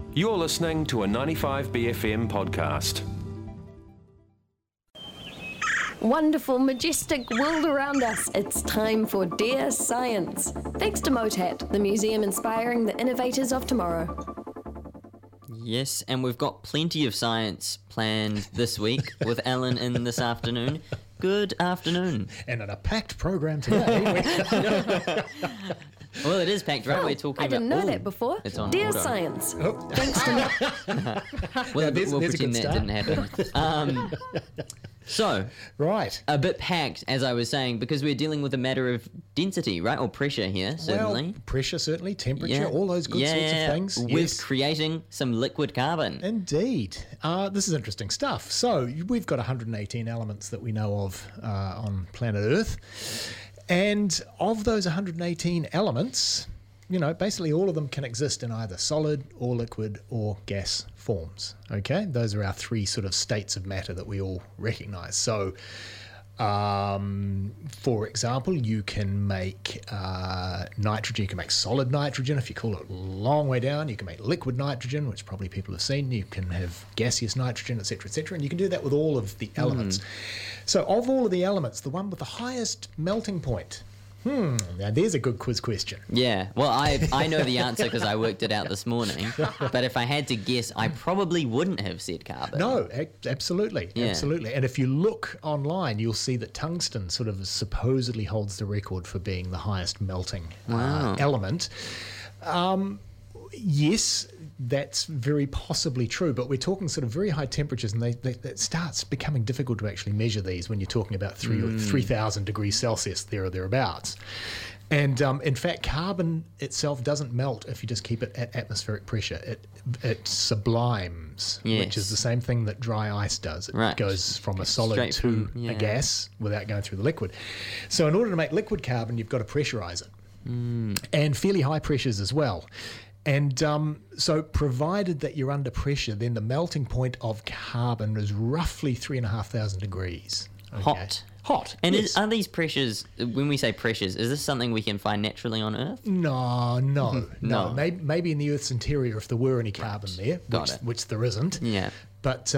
You're listening to a 95BFM podcast. Wonderful, majestic world around us. It's time for Dear Science. Thanks to MOTAT, the museum inspiring the innovators of tomorrow. Yes, and we've got plenty of science planned this week with Alan in this afternoon. Good afternoon. And in a packed program today. Well, it is packed, right? We're talking I didn't about... know that before. It's on Dear order. Science. Oh. Thanks to We'll there's a pretend good that start. didn't happen. So, Right. a bit packed, as I was saying, because we're dealing with a matter of density, right? Or pressure here, certainly. Well, pressure, certainly, temperature, all those good sorts of things. With Yes. creating some liquid carbon. Indeed. This is interesting stuff. So we've got 118 elements that we know of on planet Earth. And of those 118 elements, basically all of them can exist in either solid or liquid or gas forms. Okay? Those are our three sort of states of matter that we all recognize. So, for example, you can make nitrogen. You can make solid nitrogen if you cool it a long way down. You can make liquid nitrogen, which probably people have seen. You can have gaseous nitrogen, etc., etc. And you can do that with all of the elements. So of all of the elements, the one with the highest melting point. Now there's a good quiz question. Yeah, well, I know the answer because I worked it out this morning. But if I had to guess, I probably wouldn't have said carbon. No, absolutely, Yeah. absolutely. And if you look online, you'll see that tungsten sort of supposedly holds the record for being the highest melting element. Yes, that's very possibly true, but we're talking sort of very high temperatures, and it starts becoming difficult to actually measure these when you're talking about 3,000 degrees Celsius, there or thereabouts. And in fact, carbon itself doesn't melt if you just keep it at atmospheric pressure. It sublimes, which is the same thing that dry ice does. It goes from a solid Straight to from- a gas without going through the liquid. So in order to make liquid carbon, you've got to pressurize it, and fairly high pressures as well. And so provided that you're under pressure, then the melting point of carbon is roughly 3,500 degrees. Okay? Hot. And yes. are these pressures, when we say pressures, is this something we can find naturally on Earth? No. No. Maybe in the Earth's interior if there were any carbon there, which there isn't. Yeah. But,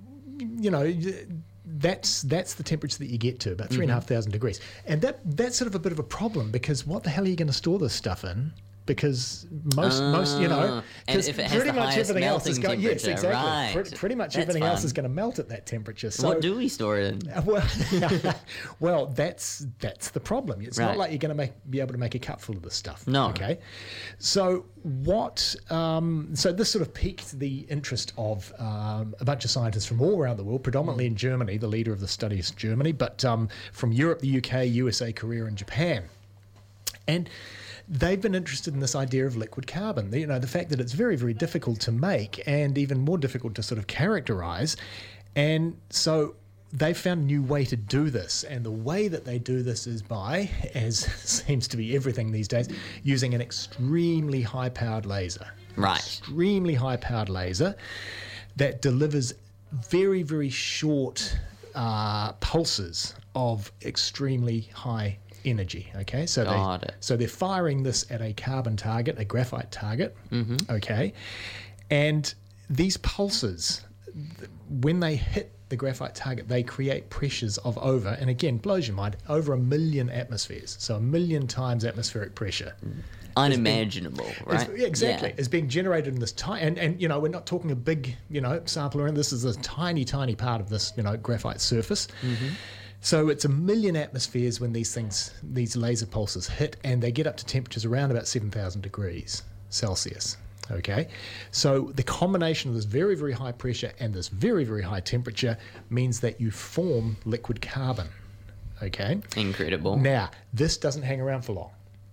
that's the temperature that you get to, about 3,500 degrees. And that's sort of a bit of a problem, because what the hell are you going to store this stuff in? Because most and if it has pretty the much highest everything else is melting going. Yes, temperature, exactly. right. Pretty much That's everything else fun. is going to melt at that temperature. So, What do we store it in? well, that's the problem. It's not Right. like you're going to be able to make a cupful of this stuff. No. Okay. So what? So this sort of piqued the interest of a bunch of scientists from all around the world, predominantly in Germany. The leader of the study is Germany, but from Europe, the UK, USA, Korea, and Japan, and they've been interested in this idea of liquid carbon. The fact that it's very, very difficult to make and even more difficult to sort of characterize. And so they've found a new way to do this. And the way that they do this is by, as seems to be everything these days, using an extremely high-powered laser. Right. Extremely high-powered laser that delivers very, very short pulses of extremely high energy. Okay, so they're firing this at a carbon target, a graphite target. Okay, and these pulses, when they hit the graphite target, they create pressures of over, and again, blows your mind, over 1 million atmospheres. So 1 million times atmospheric pressure. Unimaginable, right? Exactly. Yeah. It's being generated in this tiny, and we're not talking a big, sample around. This is a tiny, tiny part of this, graphite surface. So it's 1 million atmospheres when these laser pulses hit, and they get up to temperatures around about 7,000 degrees Celsius. Okay, so the combination of this very, very high pressure and this very, very high temperature means that you form liquid carbon. Okay, Incredible. now this doesn't hang around for long.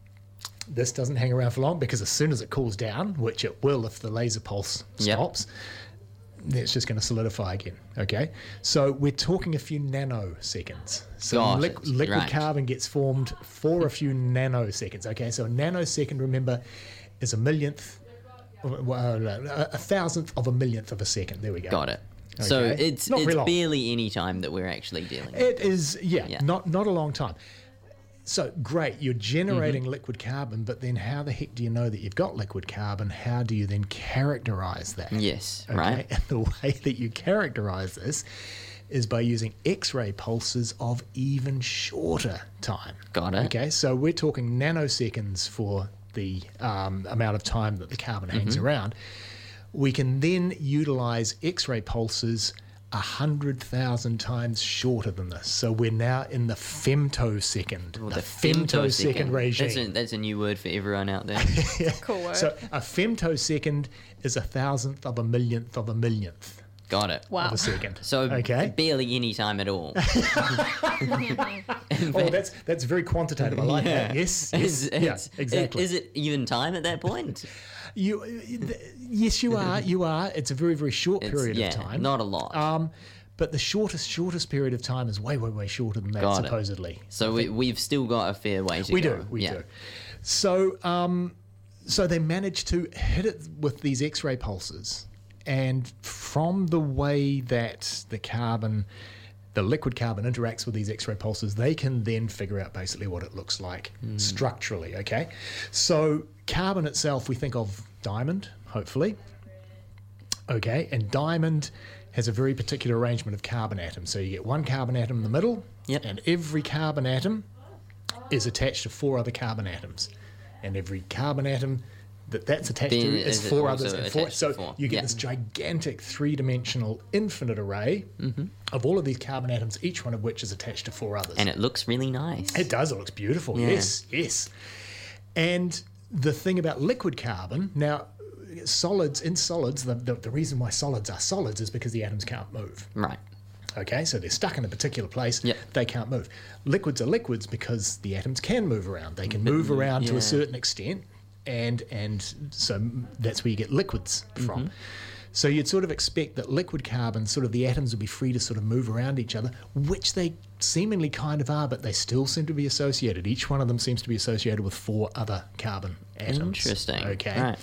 Because as soon as it cools down, which it will if the laser pulse stops, it's just going to solidify again. Okay, so we're talking a few nanoseconds. So liquid carbon gets formed for a few nanoseconds. Okay, so a nanosecond, remember, is a millionth, a thousandth of a millionth of a second. There we go. Got it. Okay. So it's Not very long. barely any time that we're actually dealing with. It is, not a long time. So great, you're generating liquid carbon, but then how the heck do you know that you've got liquid carbon? How do you then characterize that? Yes, Okay? right. And the way that you characterize this is by using X-ray pulses of even shorter time. Got it. Okay, so we're talking nanoseconds for the amount of time that the carbon hangs around. We can then utilize X-ray pulses 100,000 times shorter than this. So we're now in the femtosecond, Well, the femtosecond regime. That's a new word for everyone out there. Cool word. So a femtosecond is 1,000th of a millionth of a millionth Got it. Wow. of a second. So okay. barely any time at all. Oh, that's very quantitative. I like that. Yes. Yes. Exactly. Is it even time at that point? Yes, you are. You are. It's a very, very short period of time. Not a lot. But the shortest period of time is way, way, way shorter than that, Got it. supposedly. So we've still got a fair way to We go. do. We do. So, so they managed to hit it with these X-ray pulses, and from the way that the liquid carbon interacts with these X-ray pulses, they can then figure out basically what it looks like structurally. Okay, so carbon itself, we think of diamond, hopefully. Okay, and diamond has a very particular arrangement of carbon atoms. So you get one carbon atom in the middle, Yep. and every carbon atom is attached to 4 other carbon atoms, and every carbon atom that's attached Then to is is it 4 also others, and attached to so 4? you get Yeah. this gigantic 3-dimensional infinite array of all of these carbon atoms, each one of which is attached to 4 others. And it looks really nice. It does. It looks beautiful. Yeah. Yes. And the thing about liquid carbon, now, in solids, the reason why solids are solids is because the atoms can't move. Right. Okay, so they're stuck in a particular place. Yep. They can't move. Liquids are liquids because the atoms can move around. They can move around to yeah. a certain extent, and so that's where you get liquids from. So you'd sort of expect that liquid carbon, sort of the atoms would be free to sort of move around each other, which they seemingly kind of are, but they still seem to be associated. Each one of them seems to be associated with 4 other carbon atoms. Interesting. Okay. Right.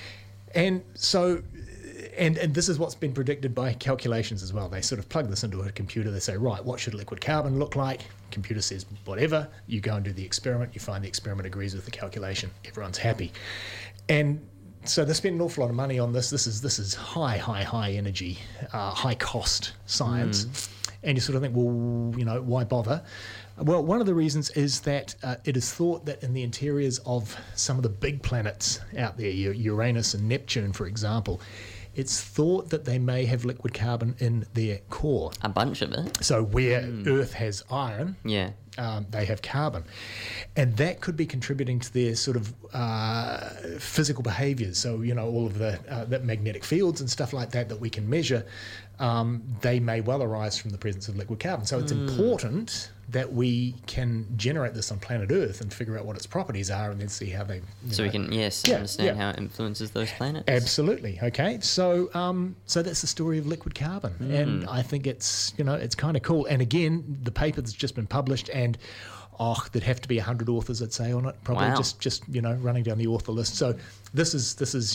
And so, and this is what's been predicted by calculations as well. They sort of plug this into a computer. They say, right, what should liquid carbon look like? Computer says, whatever. You go and do the experiment. You find the experiment agrees with the calculation. Everyone's happy. And so they spend an awful lot of money on this. This is high energy, high cost science. And you sort of think, well, you know, why bother? Well, one of the reasons is that it is thought that in the interiors of some of the big planets out there, Uranus and Neptune, for example, it's thought that they may have liquid carbon in their core. A bunch of it. So where Earth has iron, Yeah. they have carbon. And that could be contributing to their sort of physical behaviors. So, you know, all of the magnetic fields and stuff like that we can measure, they may well arise from the presence of liquid carbon. So it's important that we can generate this on planet Earth and figure out what its properties are and then see how they... So we can, understand how it influences those planets. Absolutely. Okay. So so that's the story of liquid carbon, and I think it's it's kind of cool. And again, the paper that's just been published, and there'd have to be 100 authors, I'd say, on it. Probably Wow. just running down the author list. So this is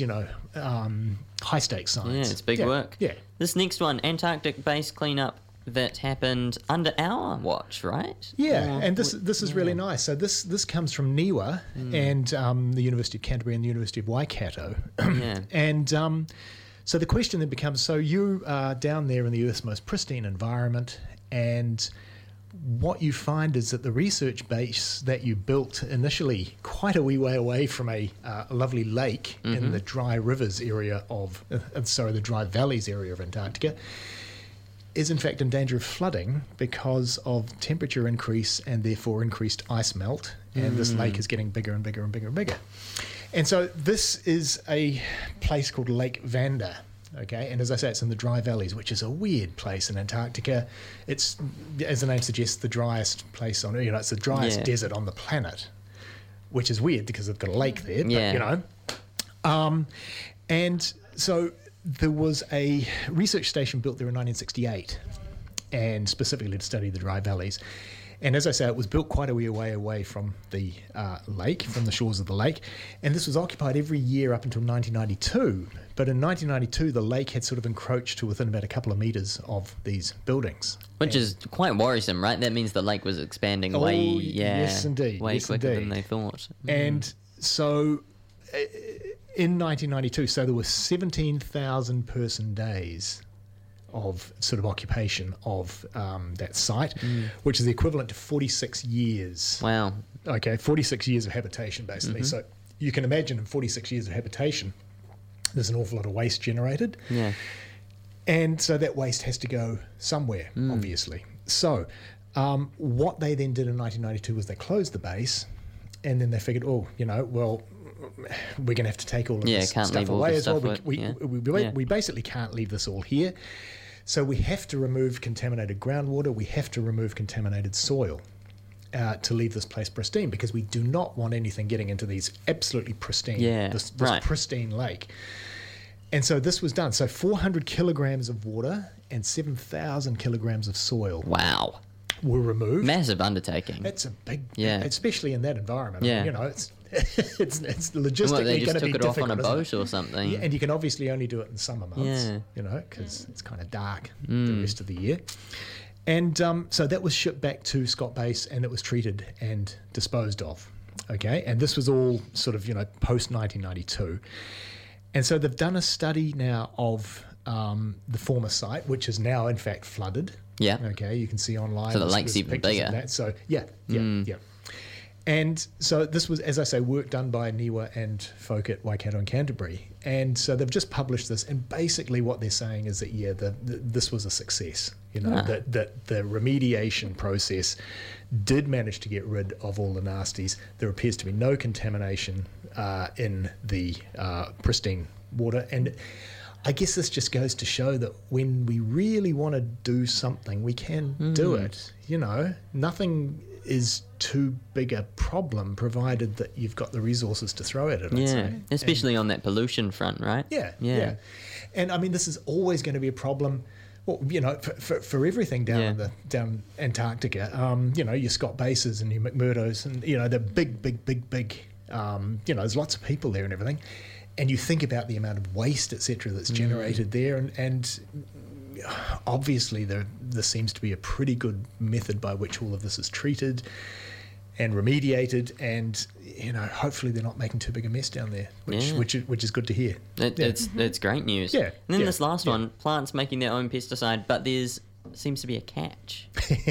high stakes science. Yeah, it's big work. Yeah. This next one, Antarctic base cleanup that happened under our watch, right? Yeah, and this is really nice. So this comes from NIWA and the University of Canterbury and the University of Waikato. Yeah. And so the question then becomes, so you are down there in the Earth's most pristine environment, and what you find is that the research base that you built initially quite a wee way away from a lovely lake in the dry rivers area the dry valleys area of Antarctica is in fact in danger of flooding because of temperature increase and therefore increased ice melt, and this lake is getting bigger and bigger and bigger and bigger. And so this is a place called Lake Vanda, okay? And as I say, it's in the dry valleys, which is a weird place in Antarctica. It's, as the name suggests, the driest place on Earth. It's the driest desert on the planet, which is weird because they've got a lake there, but and so there was a research station built there in 1968, and specifically to study the dry valleys. And as I say, it was built quite a way away from the lake, from the shores of the lake. And this was occupied every year up until 1992. But in 1992, the lake had sort of encroached to within about a couple of metres of these buildings. Which is quite worrisome, right? That means the lake was expanding yes, indeed. way Yes, quicker indeed. than they thought. And so in 1992, so there were 17,000 person days of sort of occupation of that site, which is the equivalent to 46 years. Wow. Okay, 46 years of habitation, basically. So you can imagine in 46 years of habitation, there's an awful lot of waste generated. Yeah. And so that waste has to go somewhere, obviously. So what they then did in 1992 was they closed the base, and then they figured, we're going to have to take all of this can't stuff leave all away this as well. stuff We basically can't leave this all here. So we have to remove contaminated groundwater. We have to remove contaminated soil to leave this place pristine, because we do not want anything getting into these absolutely pristine, this pristine lake. And so this was done. So 400 kilograms of water and 7,000 kilograms of soil Wow. were removed. Massive undertaking. That's a big, especially in that environment. Yeah. I mean, it's logistically What, they going just to be took it off difficult, on a isn't it? boat or something? Yeah, and you can obviously only do it in summer months, Yeah. because it's kind of dark the rest of the year. And so that was shipped back to Scott Base, and it was treated and disposed of. Okay, and this was all sort of post 1992, and so they've done a study now of the former site, which is now in fact flooded. Yeah. Okay, you can see online. So the there's lake's even pictures of bigger. that. So yeah. And so this was, as I say, work done by Niwa and folk at Waikato and Canterbury. And so they've just published this, and basically what they're saying is that, this was a success. That the remediation process did manage to get rid of all the nasties. There appears to be no contamination in the pristine water. And I guess this just goes to show that when we really want to do something, we can do it. Nothing is too big a problem, provided that you've got the resources to throw at it. I'd say. Especially on that pollution front, right? Yeah. And I mean, this is always going to be a problem. Well, for everything down down Antarctica, your Scott Bases and your McMurdo's, and the big. There's lots of people there and everything, and you think about the amount of waste, etc., that's generated there, and obviously there seems to be a pretty good method by which all of this is treated and remediated, and hopefully they're not making too big a mess down there, which is good to hear. It's great news. Yeah. And then this last one, plants making their own pesticide, but seems to be a catch.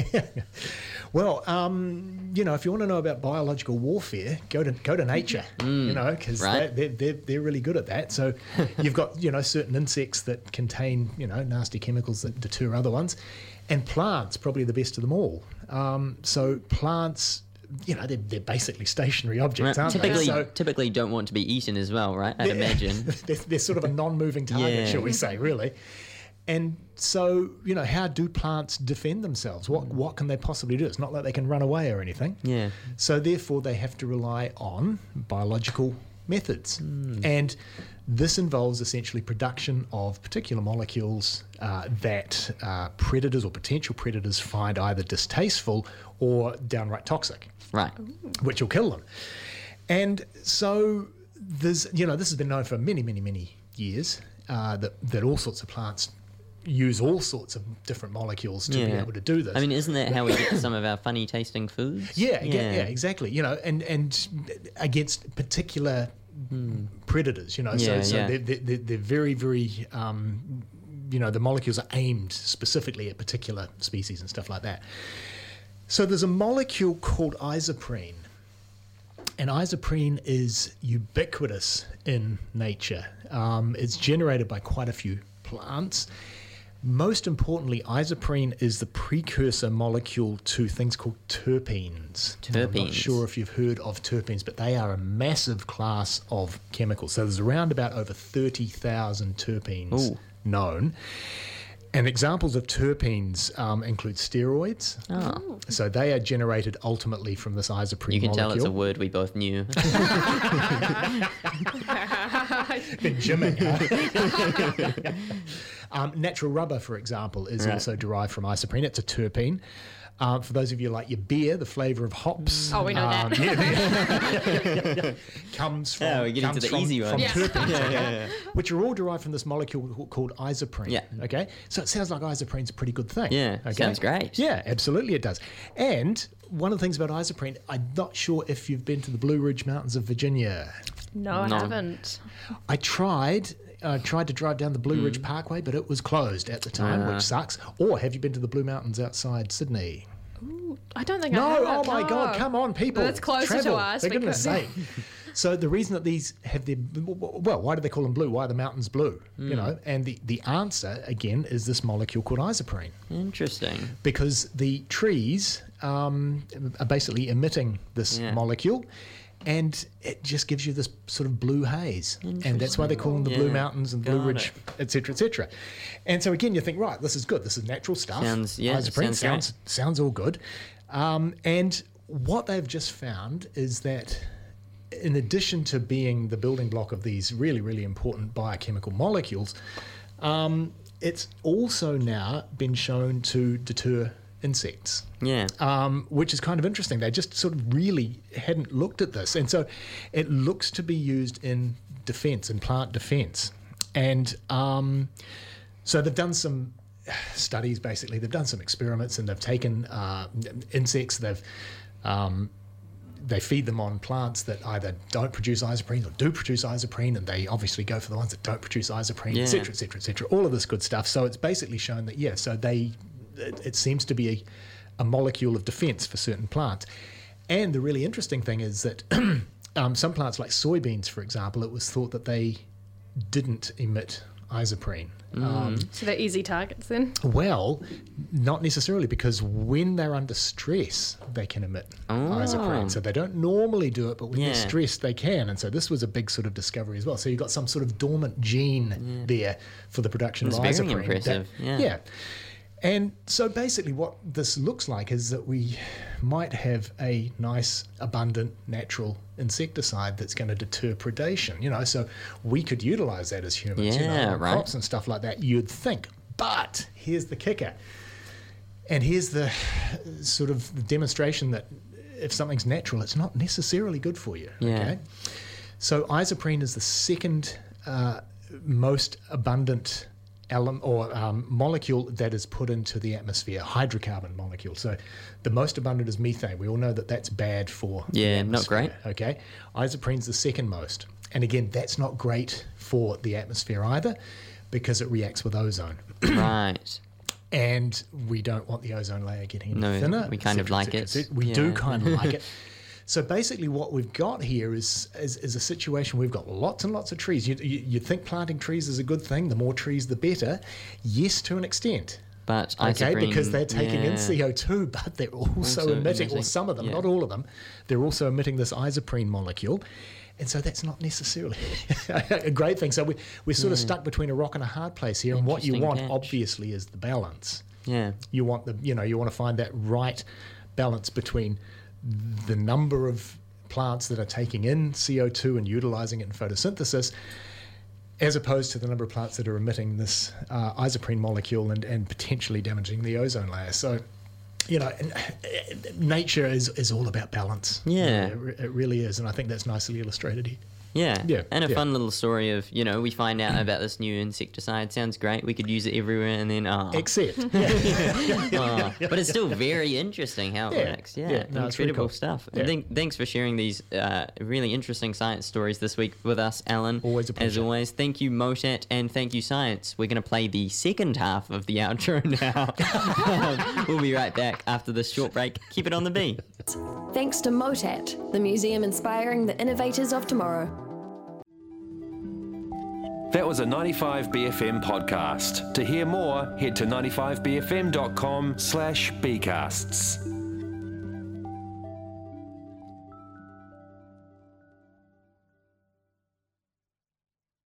Well, if you want to know about biological warfare, go to nature, because they're really good at that. So you've got certain insects that contain nasty chemicals that deter other ones, and plants probably the best of them all. So plants, they're basically stationary objects, aren't they? Typically don't want to be eaten as well, right? I'd imagine. They're sort of a non-moving target, shall we say, really. And so, how do plants defend themselves? What can they possibly do? It's not like they can run away or anything. Yeah. So therefore, they have to rely on biological methods. And this involves essentially production of particular molecules that predators or potential predators find either distasteful or downright toxic. Right. Which will kill them. And so this has been known for many, many, many years, that all sorts of plants use all sorts of different molecules to be able to do this. I mean, isn't that how we get some of our funny tasting foods? Yeah, exactly. And against particular predators, so they're very, very, the molecules are aimed specifically at particular species and stuff like that. So there's a molecule called isoprene. And isoprene is ubiquitous in nature. It's generated by quite a few plants. Most importantly, isoprene is the precursor molecule to things called terpenes. I'm not sure if you've heard of terpenes, but they are a massive class of chemicals. So there's around about over 30,000 terpenes known. And examples of terpenes include steroids. Oh. So they are generated ultimately from this isoprene molecule. You can tell it's a word we both knew. Been gymming, huh? Natural rubber, for example, is also derived from isoprene. It's a terpene. For those of you like your beer, the flavour of hops. Oh, we know that. Comes from, we're getting to the easy one. from Yeah. terpenes, which are all derived from this molecule called isoprene. Yeah. Okay, so it sounds like isoprene's a pretty good thing. Yeah, okay? sounds great. Yeah, absolutely it does. And one of the things about isoprene, I'm not sure if you've been to the Blue Ridge Mountains of Virginia. No, I No. haven't. I tried to drive down the Blue Ridge Parkway, but it was closed at the time, which sucks. Or have you been to the Blue Mountains outside Sydney? I don't think I No, have. oh my God, come on, people. That's closer to Travel, us For goodness because- sake. So the reason that these have their, well, why do they call them blue? Why are the mountains blue? You know, and the answer, again, is this molecule called isoprene. Interesting. Because the trees are basically emitting this Yeah. molecule, and it just gives you this sort of blue haze. And that's why they call them the Blue Yeah. Mountains and Blue Got Ridge, et cetera, et cetera. And so again, you think, right, this is good. This is natural stuff. Isoprene sounds all good. And what they've just found is that in addition to being the building block of these really, really important biochemical molecules, it's also now been shown to deter insects, Yeah. which is kind of interesting. They just sort of really hadn't looked at this. And so it looks to be used in defense, in plant defense. And so they've done some studies, basically. They've done some experiments, and they've taken insects, they feed them on plants that either don't produce isoprene or do produce isoprene, and they obviously go for the ones that don't produce isoprene, et cetera, et cetera, et cetera, all of this good stuff. So it's basically shown that, so it seems to be a molecule of defense for certain plants. And the really interesting thing is that some plants like soybeans, for example, it was thought that they didn't emit isoprene. So they're easy targets then? Well, not necessarily, because when they're under stress, they can emit isoprene. So they don't normally do it, but when they're stressed, they can. And so this was a big sort of discovery as well. So you've got some sort of dormant gene there for the production of That's isoprene. very impressive. Yeah. And so basically what this looks like is that we might have a nice, abundant, natural insecticide that's going to deter predation. So we could utilize that as humans, on right. crops and stuff like that, you'd think. But here's the kicker. And here's the sort of the demonstration that if something's natural, it's not necessarily good for you. Yeah. Okay? So isoprene is the second most abundant molecule that is put into the atmosphere, hydrocarbon molecule. So the most abundant is methane. We all know that that's bad for the not atmosphere, great. Okay, isoprene's the second most. And again, that's not great for the atmosphere either, because it reacts with ozone. Right. And we don't want the ozone layer getting any thinner. we kind of like it. We do kind of like it. So basically what we've got here is a situation where we've got lots and lots of trees. You think planting trees is a good thing. The more trees, the better. Yes, to an extent. But Okay, isoprene, because they're taking in CO2, but they're also emitting, or some of them, not all of them, they're also emitting this isoprene molecule. And so that's not necessarily a great thing. So we're sort of stuck between a rock and a hard place here. And what you want, Interesting catch. obviously, is the balance. Yeah. You want you want to find that right balance between the number of plants that are taking in CO2 and utilizing it in photosynthesis, as opposed to the number of plants that are emitting this isoprene molecule and potentially damaging the ozone layer. So, nature is all about balance. Yeah. It really is. And I think that's nicely illustrated here. Yeah. And a yeah. fun little story of, we find out about this new insecticide. Sounds great. We could use it everywhere, and then, Except. but it's still very interesting how it Yeah. works. Yeah. Yeah. No, it's really Incredible cool. stuff. Yeah. And thanks for sharing these really interesting science stories this week with us, Alan. Always a As pleasure. always, thank you, Motat, and thank you, Science. We're going to play the second half of the outro now. We'll be right back after this short break. Keep it on the B. Thanks to Motat, the museum inspiring the innovators of tomorrow. That was a 95BFM podcast. To hear more, head to 95bfm.com/bcasts.